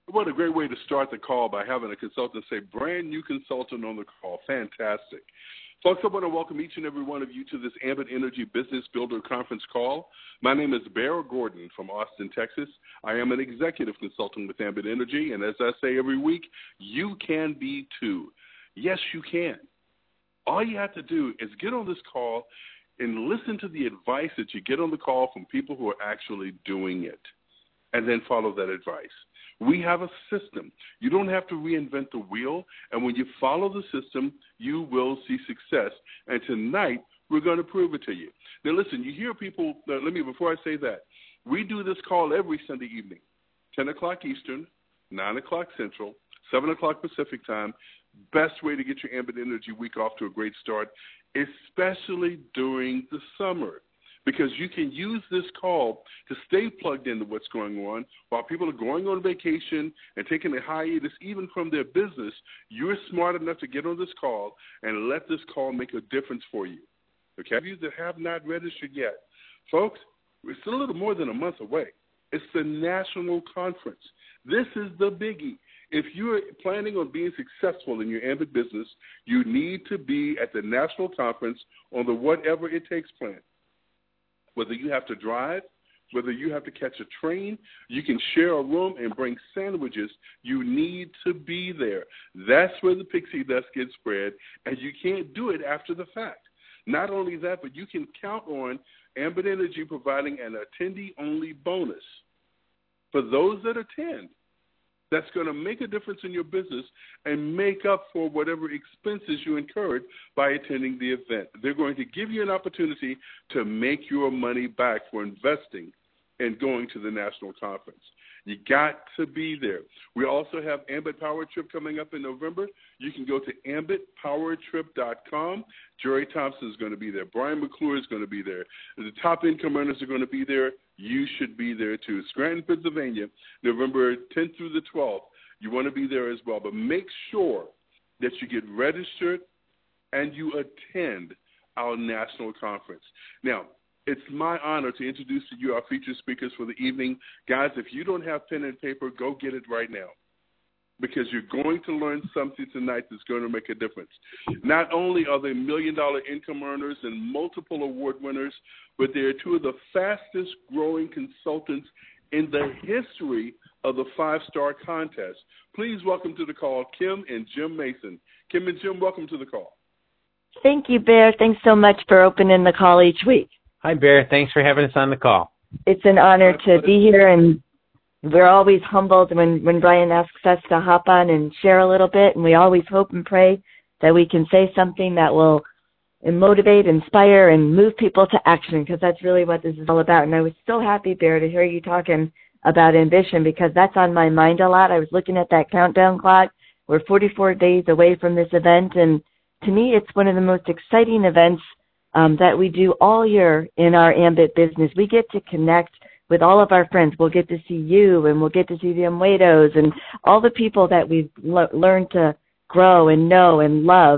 What a great way to start the call by having a consultant say, brand new consultant on the call. Fantastic. Folks, I want to welcome each and every one of you to this Ambit Energy Business Builder Conference call. My name is Bear Gordon from Austin, Texas. I am an executive consultant with Ambit Energy, and as I say every week, you can be too. Yes, you can. All you have to do is get on this call and listen to the advice that you get on the call from people who are actually doing it, and then follow that advice. We have a system. You don't have to reinvent the wheel, and when you follow the system, you will see success. And tonight, we're going to prove it to you. Now, listen, you hear people, before I say that, we do this call every Sunday evening, 10 o'clock Eastern, 9 o'clock Central, 7 o'clock Pacific time. Best way to get your Ambit Energy week off to a great start, especially during the summer, because you can use this call to stay plugged into what's going on while people are going on vacation and taking a hiatus even from their business. You're smart enough to get on this call and let this call make a difference for you. Okay? You that have not registered yet, folks, it's a little more than a month away. It's the national conference. This is the biggie. If you're planning on being successful in your Ambit business, you need to be at the national conference on the Whatever It Takes plan. Whether you have to drive, whether you have to catch a train, you can share a room and bring sandwiches. You need to be there. That's where the pixie dust gets spread, and you can't do it after the fact. Not only that, but you can count on Ambit Energy providing an attendee-only bonus for those that attend. That's going to make a difference in your business and make up for whatever expenses you incurred by attending the event. They're going to give you an opportunity to make your money back for investing and going to the national conference. You got to be there. We also have Ambit Power Trip coming up in November. You can go to ambitpowertrip.com. Jerry Thompson is going to be there. Brian McClure is going to be there. The top income earners are going to be there. You should be there too. Scranton, Pennsylvania, November 10th through the 12th. You want to be there as well. But make sure that you get registered and you attend our national conference. Now, it's my honor to introduce to you our featured speakers for the evening. Guys, if you don't have pen and paper, go get it right now, because you're going to learn something tonight that's going to make a difference. Not only are they million-dollar income earners and multiple award winners, but they're two of the fastest-growing consultants in the history of the five-star contest. Please welcome to the call Kim and Jim Mason. Kim and Jim, welcome to the call. Thank you, Bear. Thanks so much for opening the call each week. Hi, Bear. Thanks for having us on the call. It's an honor to be here, and we're always humbled when Brian asks us to hop on and share a little bit, and we always hope and pray that we can say something that will motivate, inspire, and move people to action, because that's really what this is all about. And I was so happy, Bear, to hear you talking about ambition, because that's on my mind a lot. I was looking at that countdown clock. We're 44 days away from this event, and to me, it's one of the most exciting events that we do all year in our Ambit business. We get to connect with all of our friends. We'll get to see you, and we'll get to see the Amuedos and all the people that we've learned to grow and know and love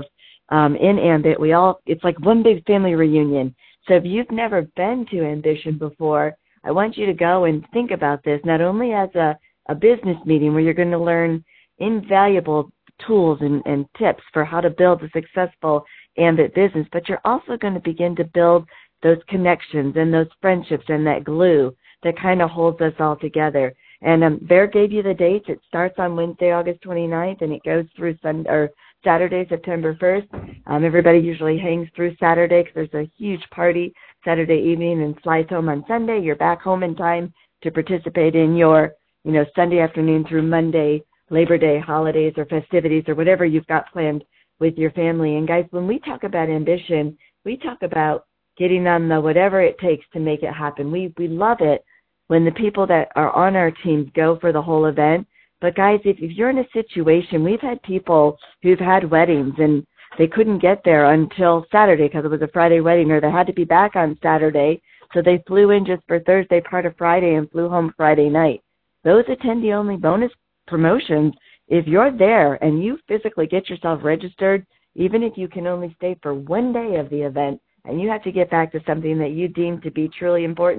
in Ambit. It's like one big family reunion. So if you've never been to Ambition before, I want you to go and think about this, not only as a business meeting where you're going to learn invaluable tools and tips for how to build a successful Ambit business, but you're also going to begin to build those connections and those friendships and that glue that kind of holds us all together. And Bear gave you the dates. It starts on Wednesday, August 29th, and it goes through Saturday, September 1st. Everybody usually hangs through Saturday because there's a huge party Saturday evening and flies home on Sunday. You're back home in time to participate in your, Sunday afternoon through Monday, Labor Day holidays or festivities or whatever you've got planned with your family. And guys, when we talk about ambition, we talk about getting on the whatever it takes to make it happen. We love it when the people that are on our teams go for the whole event. But guys, if you're in a situation, we've had people who've had weddings and they couldn't get there until Saturday because it was a Friday wedding, or they had to be back on Saturday. So they flew in just for Thursday part of Friday and flew home Friday night. Those attendee-only bonus promotions, if you're there and you physically get yourself registered, even if you can only stay for one day of the event and you have to get back to something that you deem to be truly important,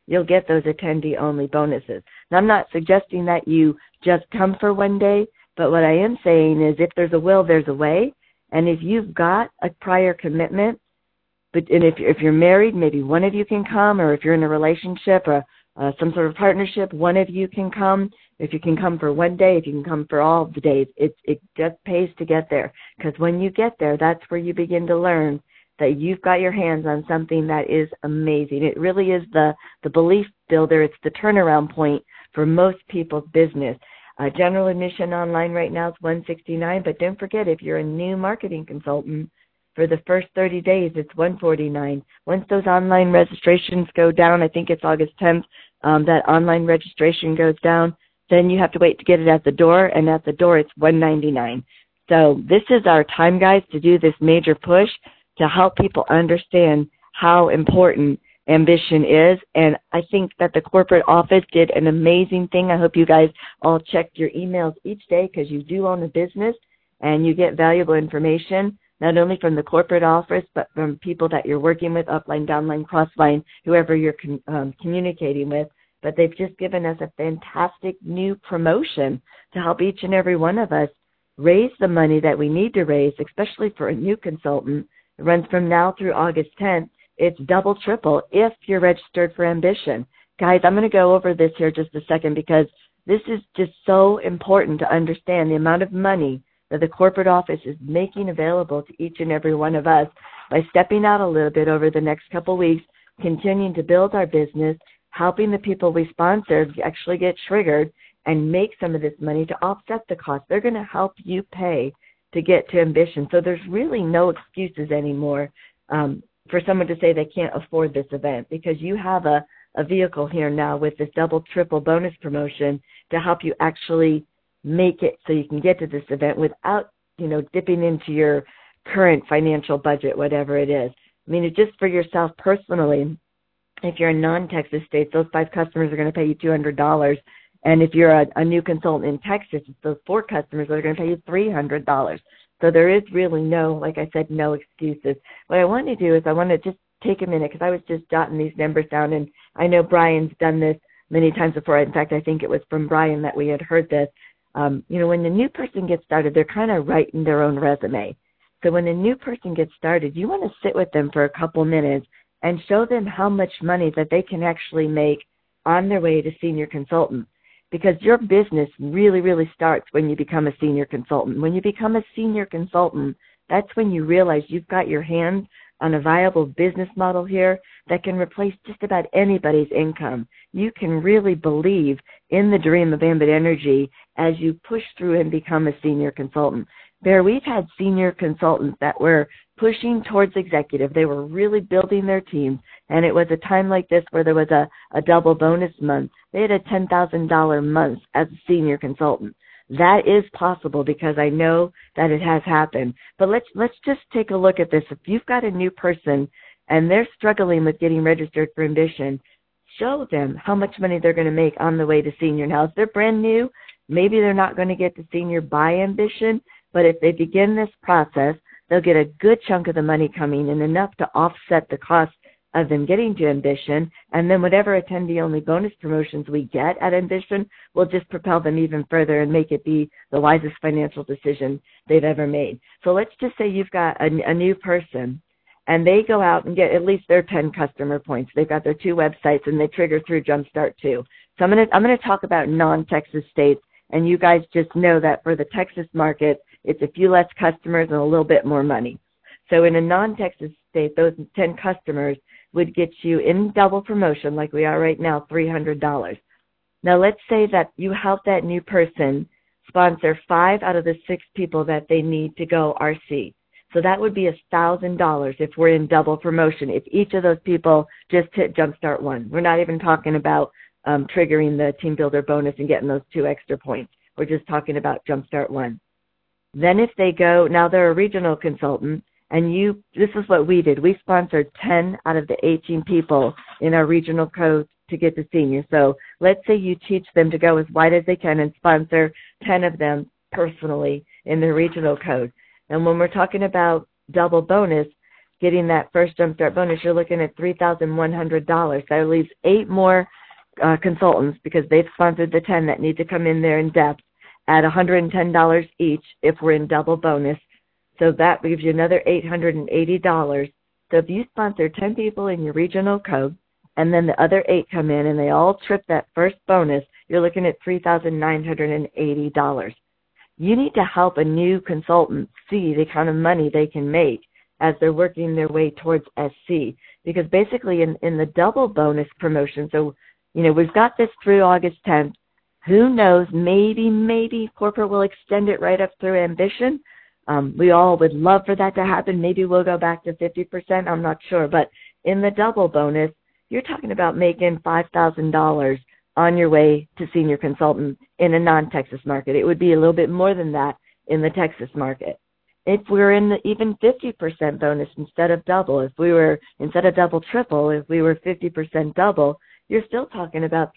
you'll get those attendee-only bonuses. Now, I'm not suggesting that you just come for one day, but what I am saying is if there's a will, there's a way. And if you've got a prior commitment, and if you're married, maybe one of you can come, or if you're in a relationship or some sort of partnership, one of you can come. If you can come for one day, if you can come for all the days, it just pays to get there. Because when you get there, that's where you begin to learn that you've got your hands on something that is amazing. It really is the belief builder. It's the turnaround point for most people's business. General admission online right now is $169, but don't forget, if you're a new marketing consultant, for the first 30 days, it's $149. Once those online registrations go down, I think it's August 10th, that online registration goes down, then you have to wait to get it at the door, and at the door it's $199. So this is our time, guys, to do this major push to help people understand how important ambition is. And I think that the corporate office did an amazing thing. I hope you guys all check your emails each day, because you do own a business and you get valuable information, not only from the corporate office, but from people that you're working with, upline, downline, crossline, whoever you're communicating with. But they've just given us a fantastic new promotion to help each and every one of us raise the money that we need to raise, especially for a new consultant. It runs from now through August 10th. It's double, triple if you're registered for Ambition. Guys, I'm going to go over this here just a second, because this is just so important to understand the amount of money that the corporate office is making available to each and every one of us by stepping out a little bit over the next couple of weeks, continuing to build our business, helping the people we sponsor actually get triggered and make some of this money to offset the cost. They're going to help you pay to get to Ambition. So there's really no excuses anymore for someone to say they can't afford this event, because you have a vehicle here now with this double, triple bonus promotion to help you actually make it so you can get to this event without, dipping into your current financial budget, whatever it is. I mean, it's just for yourself personally. If you're in non-Texas states, those 5 customers are going to pay you $200. And if you're a new consultant in Texas, it's those 4 customers that are going to pay you $300. So there is really no, like I said, no excuses. What I want to do is I want to just take a minute, because I was just jotting these numbers down, and I know Brian's done this many times before. In fact, I think it was from Brian that we had heard this. When the new person gets started, they're kind of writing their own resume. So when a new person gets started, you want to sit with them for a couple minutes and show them how much money that they can actually make on their way to senior consultant. Because your business really, really starts when you become a senior consultant. When you become a senior consultant, that's when you realize you've got your hands on a viable business model here that can replace just about anybody's income. You can really believe in the dream of Ambit Energy as you push through and become a senior consultant. Bear, we've had senior consultants that were pushing towards executive. They were really building their teams, and it was a time like this where there was a double bonus month. They had a $10,000 month as a senior consultant. That is possible, because I know that it has happened. But let's just take a look at this. If you've got a new person and they're struggling with getting registered for Ambition, show them how much money they're going to make on the way to senior. Now, if they're brand new, maybe they're not going to get to senior by Ambition, but if they begin this process, they'll get a good chunk of the money coming in, enough to offset the cost of them getting to Ambition, and then whatever attendee-only bonus promotions we get at Ambition will just propel them even further and make it be the wisest financial decision they've ever made. So let's just say you've got a new person, and they go out and get at least their 10 customer points. They've got their 2 websites, and they trigger through Jumpstart 2. So I'm going to talk about non-Texas states, and you guys just know that for the Texas market, it's a few less customers and a little bit more money. So in a non-Texas state, those 10 customers would get you in double promotion, like we are right now, $300. Now, let's say that you help that new person sponsor 5 out of the 6 people that they need to go RC. So that would be $1,000 if we're in double promotion, if each of those people just hit Jumpstart 1. We're not even talking about triggering the Team Builder bonus and getting those 2 extra points. We're just talking about Jumpstart 1. Then if they go, now they're a regional consultant, and this is what we did. We sponsored 10 out of the 18 people in our regional code to get to senior. So let's say you teach them to go as wide as they can and sponsor 10 of them personally in the regional code. And when we're talking about double bonus, getting that first Jumpstart bonus, you're looking at $3,100. That leaves 8 more consultants, because they've sponsored the 10 that need to come in there in depth, at $110 each if we're in double bonus. So that gives you another $880. So if you sponsor 10 people in your regional code, and then the other 8 come in and they all trip that first bonus, you're looking at $3,980. You need to help a new consultant see the kind of money they can make as they're working their way towards SC. Because basically in the double bonus promotion, so, we've got this through August 10th. Who knows, maybe corporate will extend it right up through Ambition. We all would love for that to happen. Maybe we'll go back to 50%. I'm not sure. But in the double bonus, you're talking about making $5,000 on your way to senior consultant in a non-Texas market. It would be a little bit more than that in the Texas market. If we're in the even 50% bonus instead of double, if we were instead of double triple, if we were 50% double, you're still talking about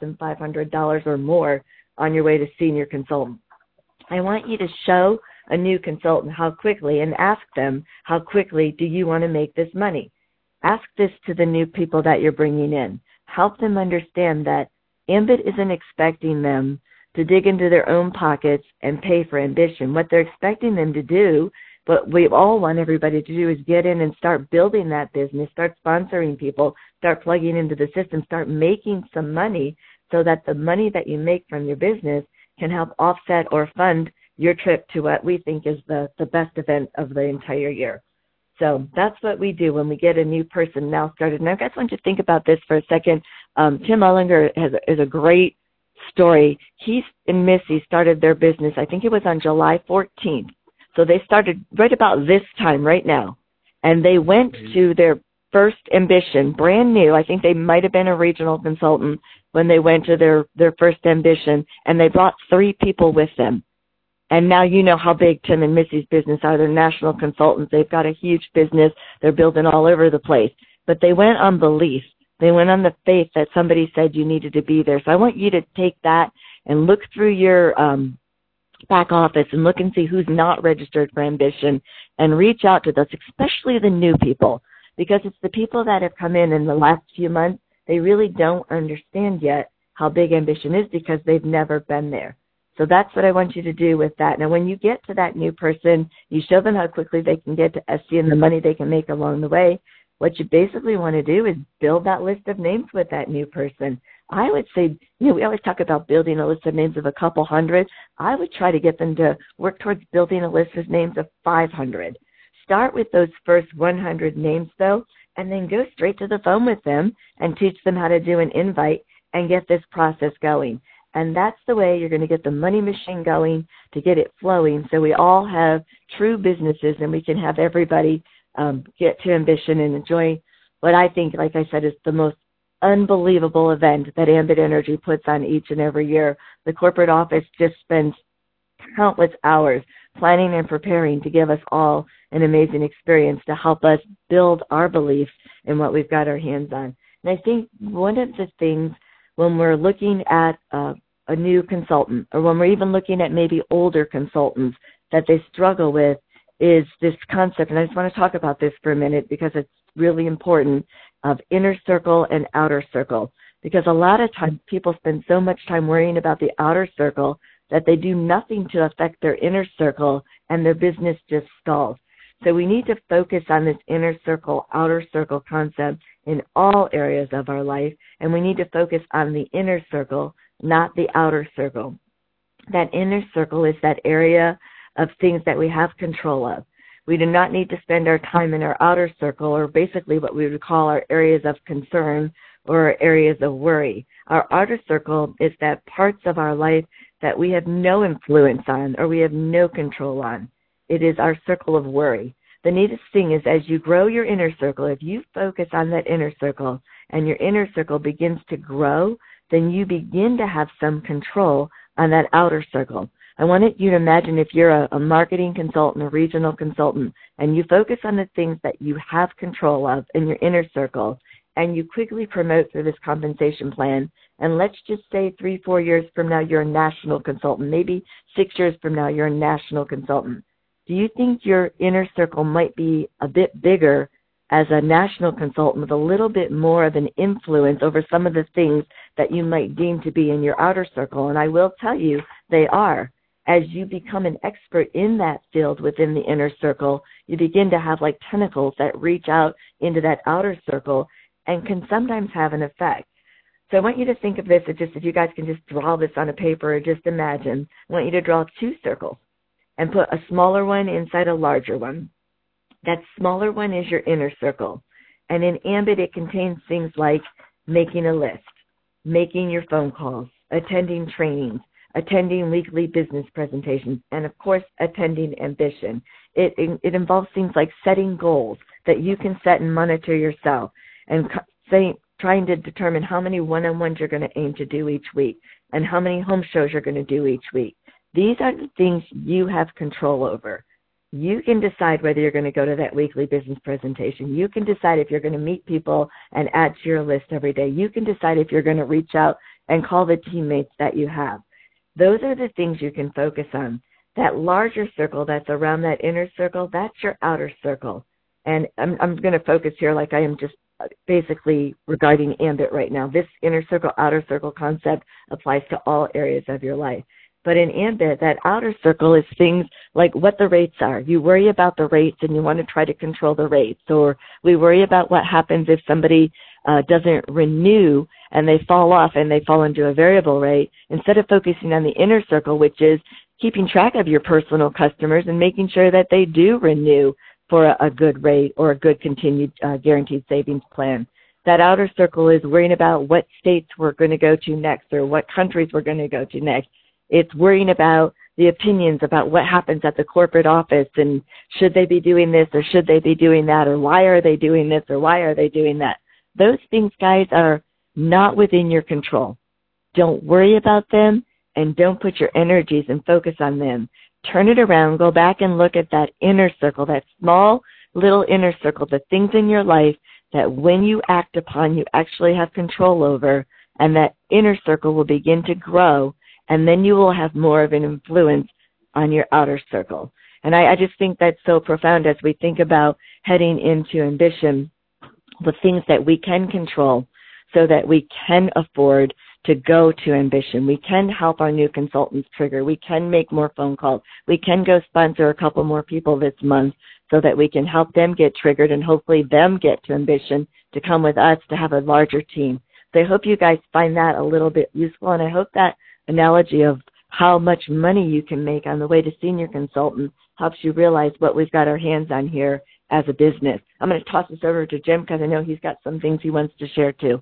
$3,500 or more on your way to senior consultant. I want you to show a new consultant how quickly, and ask them, how quickly do you want to make this money? Ask this to the new people that you're bringing in. Help them understand that Ambit isn't expecting them to dig into their own pockets and pay for Ambition. What they're expecting them to do, what we all want everybody to do, is get in and start building that business, start sponsoring people, start plugging into the system, start making some money, so that the money that you make from your business can help offset or fund your trip to what we think is the best event of the entire year. So that's what we do when we get a new person now started. And I guys want you to think about this for a second. Tim Ullinger is a great story. He and Missy started their business, I think it was on July 14th. So they started right about this time right now. And they went to their first Ambition, brand new. I think they might have been a regional consultant when they went to their first Ambition, and they brought 3 people with them. And now you know how big Tim and Missy's business are. They're national consultants. They've got a huge business. They're building all over the place. But they went on belief. They went on the faith that somebody said you needed to be there. So I want you to take that and look through your back office and look and see who's not registered for Ambition, and reach out to those, especially the new people, because it's the people that have come in the last few months. They really don't understand yet how big Ambition is, because they've never been there. So that's what I want you to do with that. Now, when you get to that new person, you show them how quickly they can get to SC and the money they can make along the way. What you basically want to do is build that list of names with that new person. I would say, we always talk about building a list of names of a couple hundred. I would try to get them to work towards building a list of names of 500. Start with those first 100 names, though, and then go straight to the phone with them and teach them how to do an invite and get this process going. And that's the way you're going to get the money machine going, to get it flowing, so we all have true businesses and we can have everybody get to Ambition and enjoy what I think, like I said, is the most unbelievable event that Ambit Energy puts on each and every year. The corporate office just spends countless hours planning and preparing to give us all an amazing experience to help us build our beliefs in what we've got our hands on. And I think one of the things when we're looking at a new consultant, or when we're even looking at maybe older consultants, that they struggle with is this concept, and I just want to talk about this for a minute because it's really important, of inner circle and outer circle. Because a lot of times people spend so much time worrying about the outer circle that they do nothing to affect their inner circle, and their business just stalls. So we need to focus on this inner circle, outer circle concept in all areas of our life, and we need to focus on the inner circle, not the outer circle. That inner circle is that area of things that we have control of. We do not need to spend our time in our outer circle, or basically what we would call our areas of concern or areas of worry. Our outer circle is that parts of our life that we have no influence on or we have no control on. It is our circle of worry. The neatest thing is, as you grow your inner circle, if you focus on that inner circle and your inner circle begins to grow, then you begin to have some control on that outer circle. I want you to imagine if you're a marketing consultant, a regional consultant, and you focus on the things that you have control of in your inner circle, and you quickly promote through this compensation plan, and let's just say 3-4 years from now you're a national consultant, maybe 6 years from now you're a national consultant. do you think your inner circle might be a bit bigger as a national consultant with a little bit more of an influence over some of the things that you might deem to be in your outer circle? And I will tell you, they are. As you become an expert in that field within the inner circle, you begin to have like tentacles that reach out into that outer circle and can sometimes have an effect. So I want you to think of this as just, if you guys can just draw this on a paper or just imagine, I want you to draw 2 circles and put a smaller one inside a larger one. That smaller one is your inner circle. And in Ambit, it contains things like making a list, making your phone calls, attending trainings, attending weekly business presentations, and of course, attending ambition. It involves things like setting goals that you can set and monitor yourself, and trying to determine how many one-on-ones you're going to aim to do each week and how many home shows you're going to do each week. These are the things you have control over. You can decide whether you're going to go to that weekly business presentation. You can decide if you're going to meet people and add to your list every day. You can decide if you're going to reach out and call the teammates that you have. Those are the things you can focus on. That larger circle that's around that inner circle, that's your outer circle. And I'm going to focus here like I am just basically regarding Ambit right now. This inner circle, outer circle concept applies to all areas of your life. But in Ambit, that outer circle is things like what the rates are. You worry about the rates and you want to try to control the rates. Or we worry about what happens if somebody doesn't renew and they fall off and they fall into a variable rate, instead of focusing on the inner circle, which is keeping track of your personal customers and making sure that they do renew for a good rate or a good continued guaranteed savings plan. That outer circle is worrying about what states we're going to go to next or what countries we're going to go to next. It's worrying about the opinions about what happens at the corporate office and should they be doing this or should they be doing that, or why are they doing this or why are they doing that. Those things, guys, are not within your control. Don't worry about them and don't put your energies and focus on them. Turn it around, go back and look at that inner circle, that small little inner circle, the things in your life that when you act upon, you actually have control over, and that inner circle will begin to grow, and then you will have more of an influence on your outer circle. And I just think that's so profound as we think about heading into ambition, the things that we can control so that we can afford to go to ambition. We can help our new consultants trigger. We can make more phone calls. We can go sponsor a couple more people this month so that we can help them get triggered and hopefully them get to ambition to come with us to have a larger team. So I hope you guys find that a little bit useful, and I hope that analogy of how much money you can make on the way to senior consultant helps you realize what we've got our hands on here as a business. I'm going to toss this over to Jim because I know he's got some things he wants to share too.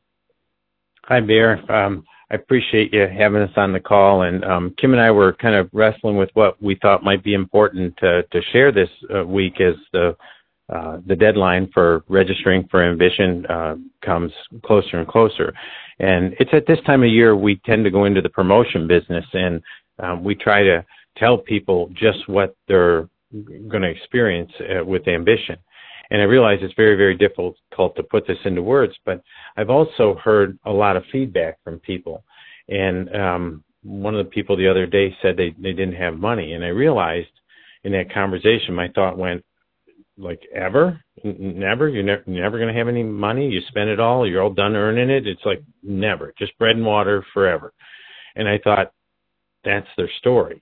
Hi, Bear. I appreciate you having us on the call. And Kim and I were kind of wrestling with what we thought might be important to share this week as the deadline for registering for Ambition comes closer and closer. And it's at this time of year we tend to go into the promotion business, and we try to tell people just what they're going to experience with Ambition. And I realize it's very, very difficult to put this into words, but I've also heard a lot of feedback from people. And one of the people the other day said they didn't have money. And I realized in that conversation, my thought went, like, ever? Never? You're never going to have any money? You spend it all? You're all done earning it? It's like, never. Just bread and water forever. And I thought, that's their story.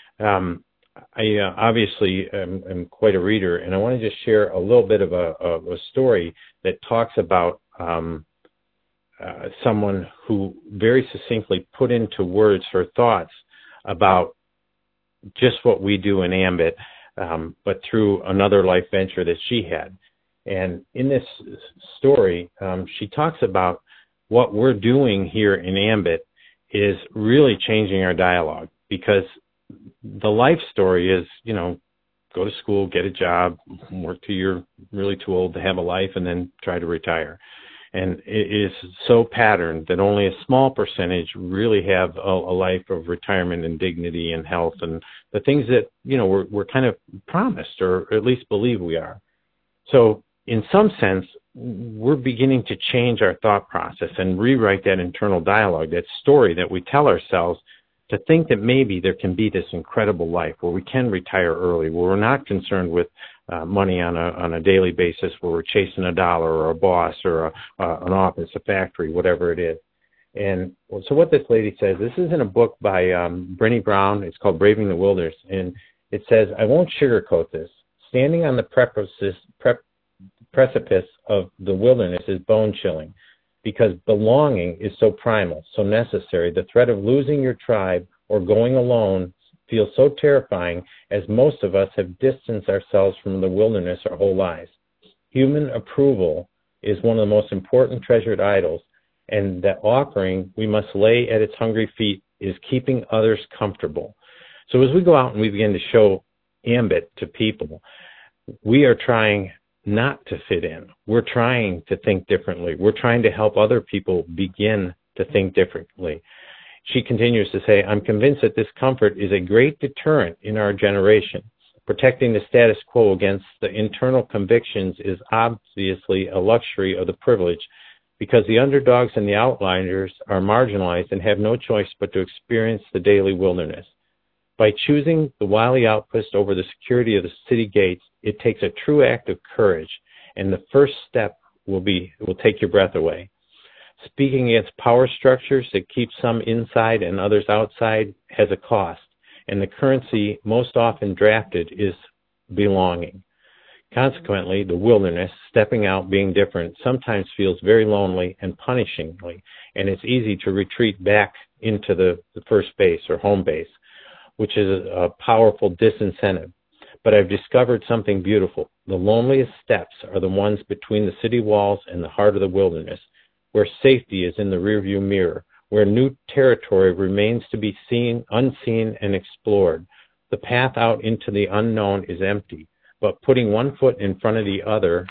I obviously am quite a reader, and I want to just share a little bit of a story that talks about someone who very succinctly put into words her thoughts about just what we do in Ambit, but through another life venture that she had. And in this story, she talks about what we're doing here in Ambit is really changing our dialogue, because the life story is, go to school, get a job, work till you're really too old to have a life, and then try to retire. And it is so patterned that only a small percentage really have a life of retirement and dignity and health and the things that, we're kind of promised, or at least believe we are. So in some sense, we're beginning to change our thought process and rewrite that internal dialogue, that story that we tell ourselves to think that maybe there can be this incredible life where we can retire early, where we're not concerned with money on a daily basis, where we're chasing a dollar or a boss or an office, a factory, whatever it is. And so what this lady says, this is in a book by Brené Brown. It's called Braving the Wilderness. And it says, I won't sugarcoat this. Standing on the precipice of the wilderness is bone-chilling because belonging is so primal, so necessary. The threat of losing your tribe or going alone feels so terrifying as most of us have distanced ourselves from the wilderness our whole lives. Human approval is one of the most important treasured idols, and that offering we must lay at its hungry feet is keeping others comfortable. So as we go out and we begin to show ambit to people, we are trying not to fit in. We're trying to think differently. We're trying to help other people begin to think differently. She continues to say, I'm convinced that this comfort is a great deterrent in our generation. Protecting the status quo against the internal convictions is obviously a luxury of the privileged, because the underdogs and the outliers are marginalized and have no choice but to experience the daily wilderness. By choosing the wily outpost over the security of the city gates, it takes a true act of courage, and the first step will take your breath away. Speaking against power structures that keep some inside and others outside has a cost, and the currency most often drafted is belonging. Consequently, the wilderness, stepping out, being different, sometimes feels very lonely and punishingly, and it's easy to retreat back into the first base or home base, which is a powerful disincentive. But I've discovered something beautiful. The loneliest steps are the ones between the city walls and the heart of the wilderness, where safety is in the rearview mirror, where new territory remains to be seen, unseen, and explored. The path out into the unknown is empty, but putting one foot in front of the other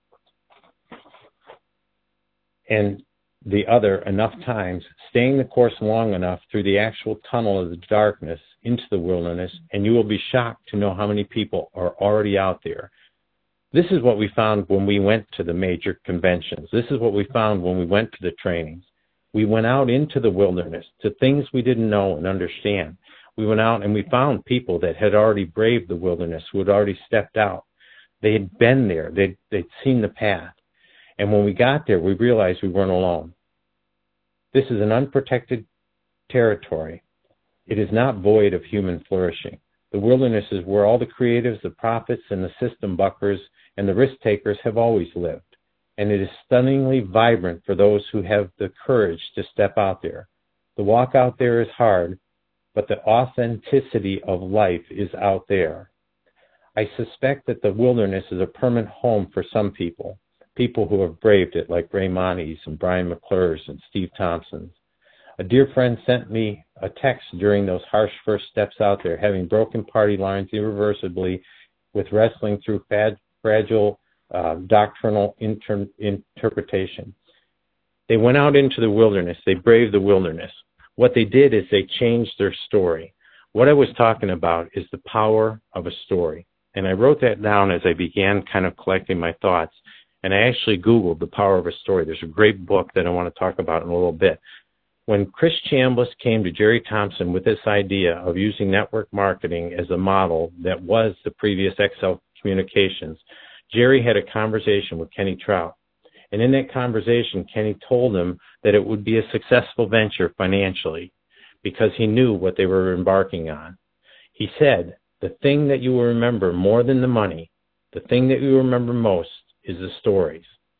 and the other enough times, staying the course long enough through the actual tunnel of the darkness into the wilderness, and you will be shocked to know how many people are already out there. This is what we found when we went to the major conventions. This is what we found when we went to the trainings. We went out into the wilderness to things we didn't know and understand. We went out and we found people that had already braved the wilderness, who had already stepped out. They had been there. They'd seen the path. And when we got there, we realized we weren't alone. This is an unprotected territory. It is not void of human flourishing. The wilderness is where all the creatives, the prophets, and the system buckers and the risk takers have always lived. And it is stunningly vibrant for those who have the courage to step out there. The walk out there is hard, but the authenticity of life is out there. I suspect that the wilderness is a permanent home for some people who have braved it, like Ray Montes and Brian McClures and Steve Thompsons. A dear friend sent me a text during those harsh first steps out there, having broken party lines irreversibly with wrestling through fragile doctrinal interpretation. They went out into the wilderness. They braved the wilderness. What they did is they changed their story. What I was talking about is the power of a story. And I wrote that down as I began kind of collecting my thoughts. And I actually Googled the power of a story. There's a great book that I want to talk about in a little bit. When Chris Chambliss came to Jerry Thompson with this idea of using network marketing as a model that was the previous Excel Communications, Jerry had a conversation with Kenny Trout. And in that conversation, Kenny told him that it would be a successful venture financially because he knew what they were embarking on. He said, the thing that you will remember more than the money, the thing that you remember most is the stories.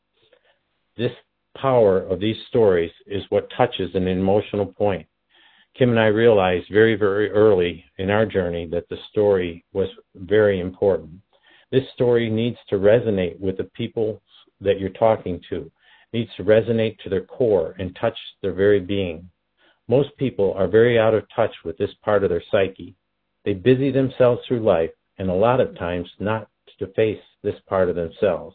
This power of these stories is what touches an emotional point. Kim and I realized very, very early in our journey that the story was very important. This story needs to resonate with the people that you're talking to. It needs to resonate to their core and touch their very being. Most people are very out of touch with this part of their psyche. They busy themselves through life, and a lot of times not to face this part of themselves.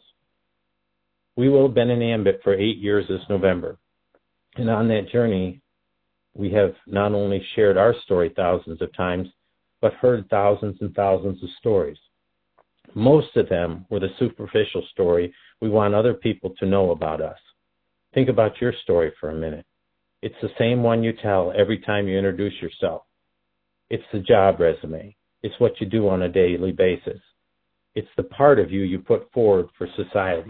We will have been in Ambit for 8 years this November. And on that journey, we have not only shared our story thousands of times, but heard thousands and thousands of stories. Most of them were the superficial story we want other people to know about us. Think about your story for a minute. It's the same one you tell every time you introduce yourself. It's the job resume. It's what you do on a daily basis. It's the part of you put forward for society.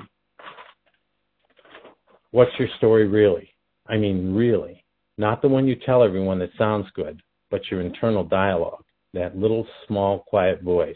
What's your story really? I mean, really. Not the one you tell everyone that sounds good, but your internal dialogue, that little, small, quiet voice.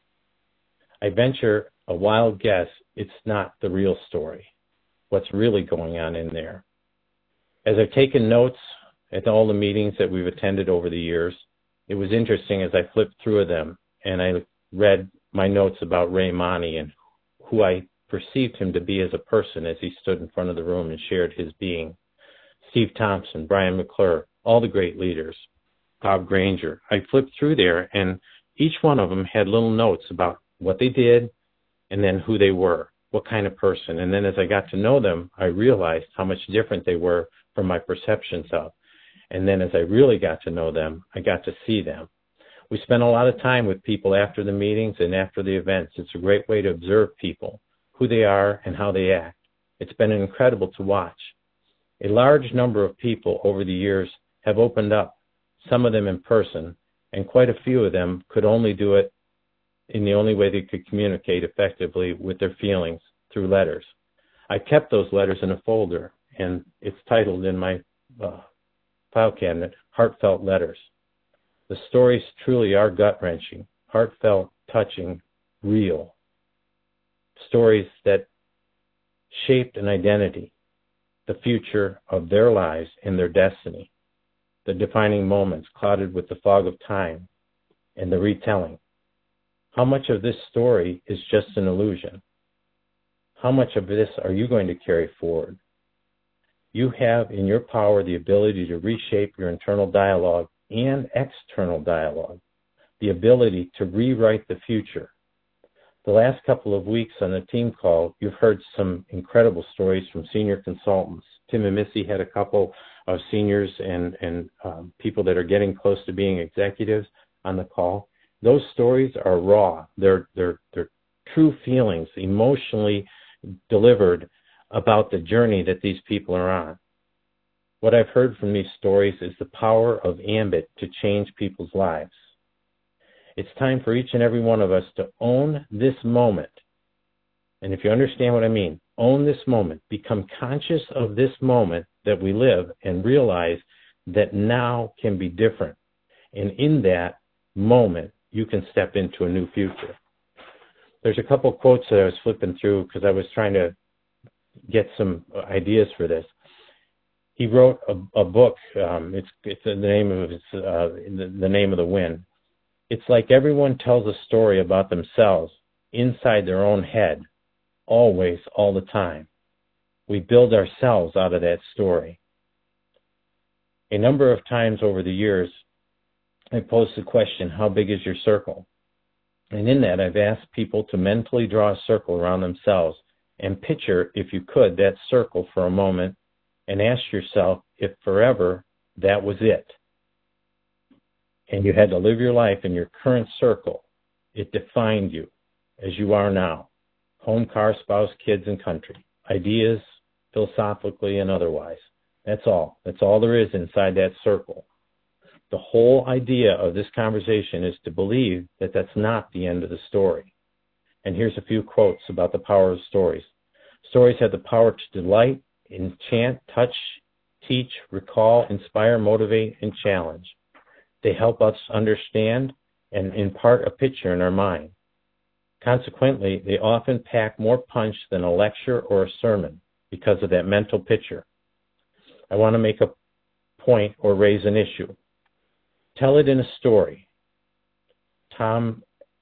I venture a wild guess it's not the real story, what's really going on in there. As I've taken notes at all the meetings that we've attended over the years, it was interesting as I flipped through them and I read my notes about Ray Monty and who I perceived him to be as a person as he stood in front of the room and shared his being. Steve Thompson, Brian McClure, all the great leaders, Bob Granger. I flipped through there and each one of them had little notes about what they did and then who they were, what kind of person. And then as I got to know them, I realized how much different they were from my perceptions of. And then as I really got to know them, I got to see them. We spent a lot of time with people after the meetings and after the events. It's a great way to observe people, who they are and how they act. It's been incredible to watch. A large number of people over the years have opened up, some of them in person, and quite a few of them could only do it in the only way they could communicate effectively with their feelings, through letters. I kept those letters in a folder, and it's titled in my file cabinet, Heartfelt Letters. The stories truly are gut-wrenching, heartfelt, touching, real. Stories that shaped an identity, the future of their lives and their destiny, the defining moments clouded with the fog of time, and the retelling. How much of this story is just an illusion? How much of this are you going to carry forward? You have in your power the ability to reshape your internal dialogue and external dialogue, the ability to rewrite the future. The last couple of weeks on the team call, you've heard some incredible stories from senior consultants. Tim and Missy had a couple of seniors and people that are getting close to being executives on the call. Those stories are raw. They're true feelings, emotionally delivered about the journey that these people are on. What I've heard from these stories is the power of Ambit to change people's lives. It's time for each and every one of us to own this moment. And if you understand what I mean, own this moment. Become conscious of this moment that we live and realize that now can be different. And in that moment, you can step into a new future. There's a couple of quotes that I was flipping through because I was trying to get some ideas for this. He wrote a book. It's the name of the Name of the Wind. It's like everyone tells a story about themselves inside their own head, always, all the time. We build ourselves out of that story. A number of times over the years, I posed the question, how big is your circle? And in that, I've asked people to mentally draw a circle around themselves and picture, if you could, that circle for a moment and ask yourself if forever that was it. And you had to live your life in your current circle. It defined you as you are now. Home, car, spouse, kids, and country. Ideas, philosophically and otherwise. That's all. That's all there is inside that circle. The whole idea of this conversation is to believe that that's not the end of the story. And here's a few quotes about the power of stories. Stories have the power to delight, enchant, touch, teach, recall, inspire, motivate, and challenge. They help us understand and impart a picture in our mind. Consequently, they often pack more punch than a lecture or a sermon because of that mental picture. I want to make a point or raise an issue. Tell it in a story. Tom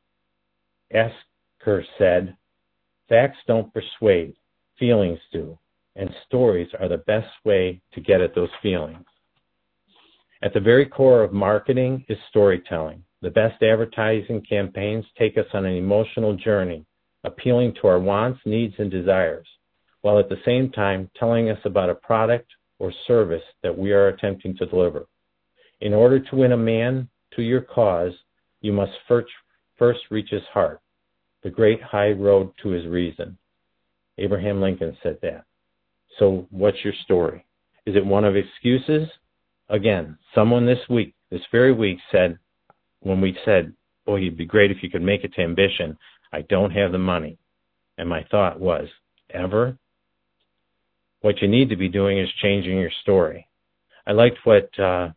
Esker said, facts don't persuade, feelings do, and stories are the best way to get at those feelings. At the very core of marketing is storytelling. The best advertising campaigns take us on an emotional journey, appealing to our wants, needs, and desires, while at the same time telling us about a product or service that we are attempting to deliver. In order to win a man to your cause, you must first reach his heart, the great high road to his reason. Abraham Lincoln said that. So what's your story? Is it one of excuses? Again, someone this very week said, when we said, boy, it'd be great if you could make it to Ambition, I don't have the money. And my thought was, ever? What you need to be doing is changing your story. I liked what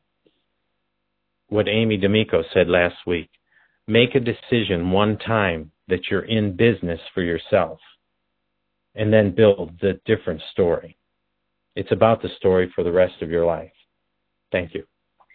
Amy D'Amico said last week. Make a decision one time that you're in business for yourself, and then build the different story. It's about the story for the rest of your life. Thank you.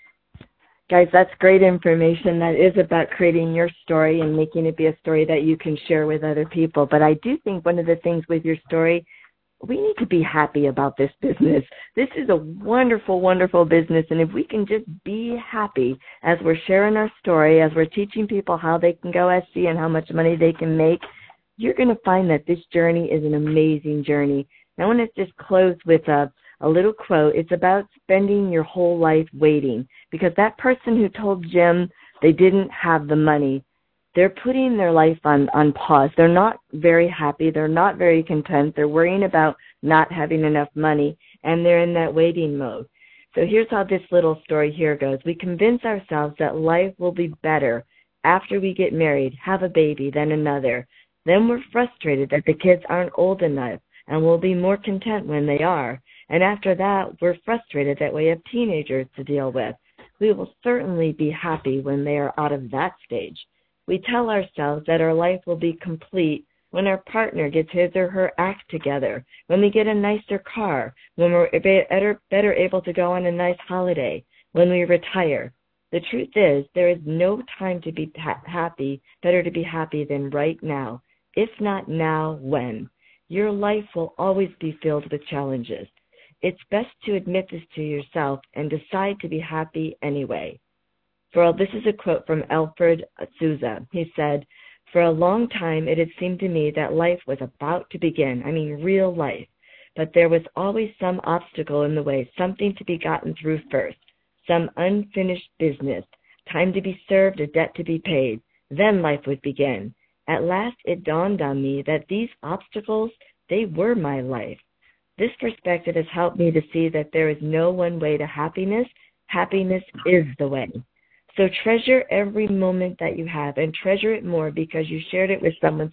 Guys, that's great information. That is about creating your story and making it be a story that you can share with other people. But I do think one of the things with your story, we need to be happy about this business. This is a wonderful, wonderful business. And if we can just be happy as we're sharing our story, as we're teaching people how they can go SC and how much money they can make, you're going to find that this journey is an amazing journey. And I want to just close with a little quote. It's about spending your whole life waiting, because that person who told Jim they didn't have the money, they're putting their life on pause. They're not very happy. They're not very content. They're worrying about not having enough money, and they're in that waiting mode. So here's how this little story here goes. We convince ourselves that life will be better after we get married, have a baby, then another. Then we're frustrated that the kids aren't old enough, and we'll be more content when they are. And after that, we're frustrated that we have teenagers to deal with. We will certainly be happy when they are out of that stage. We tell ourselves that our life will be complete when our partner gets his or her act together, when we get a nicer car, when we're better able to go on a nice holiday, when we retire. The truth is, there is no time to be happy, better to be happy than right now. If not now, when? Your life will always be filled with challenges. It's best to admit this to yourself and decide to be happy anyway. This is a quote from Alfred Souza. He said, "For a long time it had seemed to me that life was about to begin, real life. But there was always some obstacle in the way, something to be gotten through first, some unfinished business, time to be served, a debt to be paid. Then life would begin. At last it dawned on me that these obstacles, they were my life. This perspective has helped me to see that there is no one way to happiness. Happiness is the way. So treasure every moment that you have, and treasure it more because you shared it with someone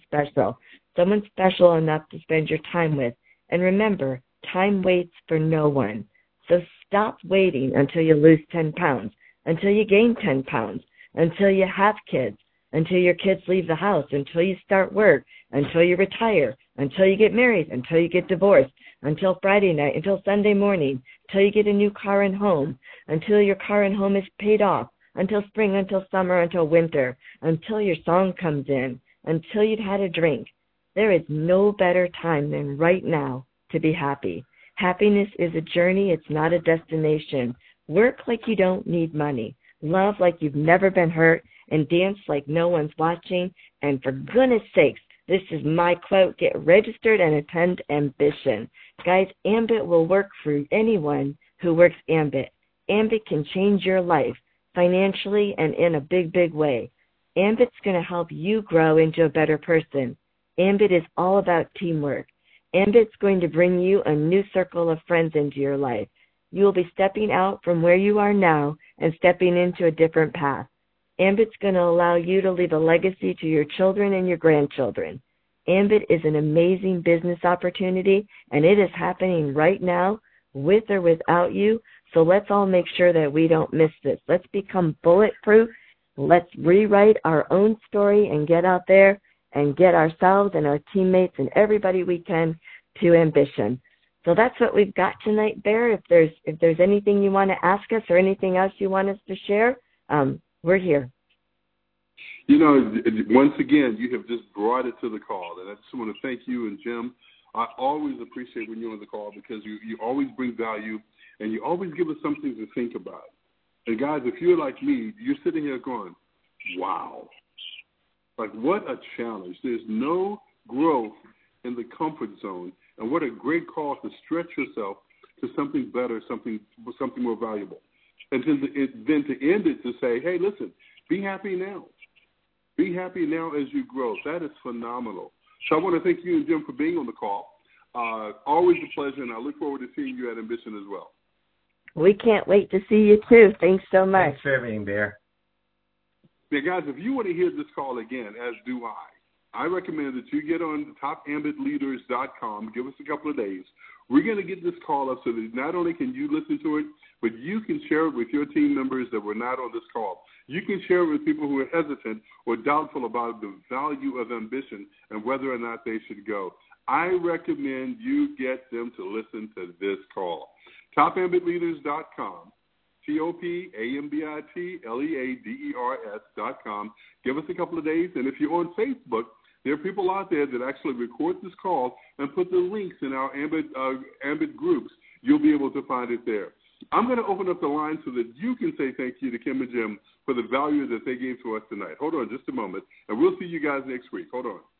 special enough to spend your time with. And remember, time waits for no one. So stop waiting until you lose 10 pounds, until you gain 10 pounds, until you have kids, until your kids leave the house, until you start work, until you retire, until you get married, until you get divorced, until Friday night, until Sunday morning, until you get a new car and home, until your car and home is paid off, until spring, until summer, until winter, until your song comes in, until you've had a drink. There is no better time than right now to be happy. Happiness is a journey. It's not a destination. Work like you don't need money. Love like you've never been hurt, and dance like no one's watching. And for goodness sakes, this is my quote, get registered and attend Ambition. Guys, Ambit will work for anyone who works Ambit. Ambit can change your life financially and in a big, big way. Ambit's going to help you grow into a better person. Ambit is all about teamwork. Ambit's going to bring you a new circle of friends into your life. You will be stepping out from where you are now and stepping into a different path. Ambit's going to allow you to leave a legacy to your children and your grandchildren. Ambit is an amazing business opportunity, and it is happening right now, with or without you. So let's all make sure that we don't miss this. Let's become bulletproof. Let's rewrite our own story and get out there and get ourselves and our teammates and everybody we can to Ambition. So that's what we've got tonight, Bear. If there's anything you want to ask us or anything else you want us to share, we're here. Once again, you have just brought it to the call, and I just want to thank you and Jim. I always appreciate when you're on the call because you always bring value, and you always give us something to think about. And guys, if you're like me, you're sitting here going, wow. Like, what a challenge. There's no growth in the comfort zone, and what a great call to stretch yourself to something better, something more valuable. And then to end it to say, hey, listen, be happy now. Be happy now as you grow. That is phenomenal. So I want to thank you and Jim for being on the call. Always a pleasure, and I look forward to seeing you at Ambition as well. We can't wait to see you, too. Thanks so much. Thanks for everything, Bear. Now, guys, if you want to hear this call again, as do I recommend that you get on topambitleaders.com. Give us a couple of days. We're going to get this call up so that not only can you listen to it, but you can share it with your team members that were not on this call. You can share it with people who are hesitant or doubtful about the value of ambition and whether or not they should go. I recommend you get them to listen to this call. Topambitleaders.com, TOPAMBITLEADERS.com. Give us a couple of days, and if you're on Facebook, there are people out there that actually record this call and put the links in our Ambit groups. You'll be able to find it there. I'm going to open up the line so that you can say thank you to Kim and Jim for the value that they gave to us tonight. Hold on just a moment, and we'll see you guys next week. Hold on.